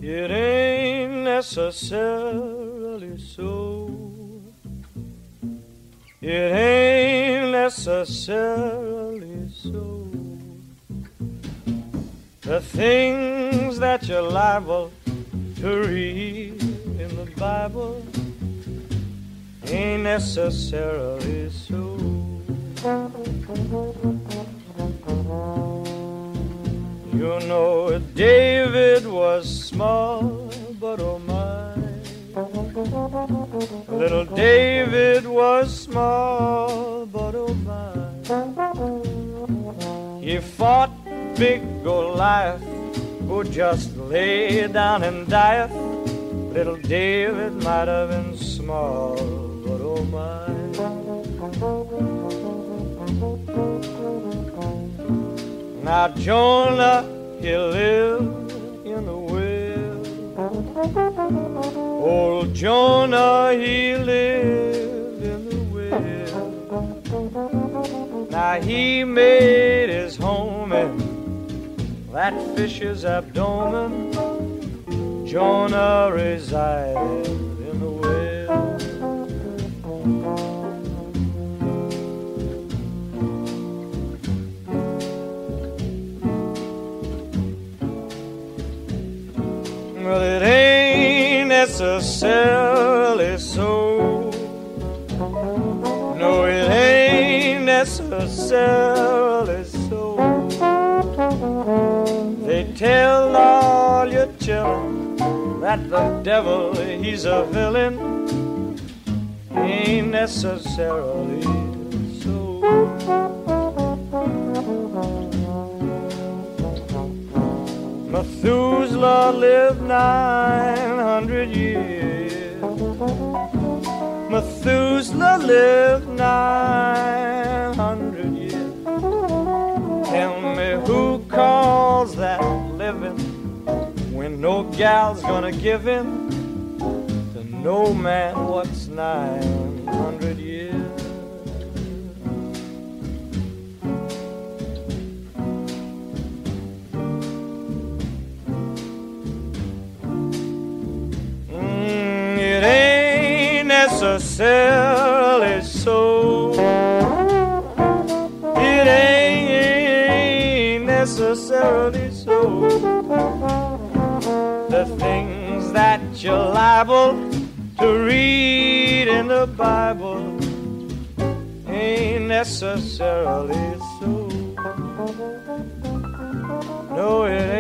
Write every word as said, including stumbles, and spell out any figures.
It ain't necessarily so. It ain't necessarily so. The things that you're liable to read in the Bible ain't necessarily so. You know David was small, but oh my, little David was small, but oh my, he fought big Goliath, who just lay down and dieth. Little David might have been small, but oh my. Now Jonah, he lived in the whale. Old Jonah, he lived in the whale. Now he made his home in that fish's abdomen. Jonah resided in the whale. Well, it ain't necessarily so. No, it ain't necessarily so. They tell all your children that the devil, he's a villain. Ain't necessarily so. Methuselah lived nine hundred years. Methuselah lived nine hundred years. Tell me who calls that living when no gal's gonna give him to no man what's nine hundred years. Mm, it ain't necessarily so. It ain't necessarily so. The things that you're liable to read in the Bible ain't necessarily so. No, it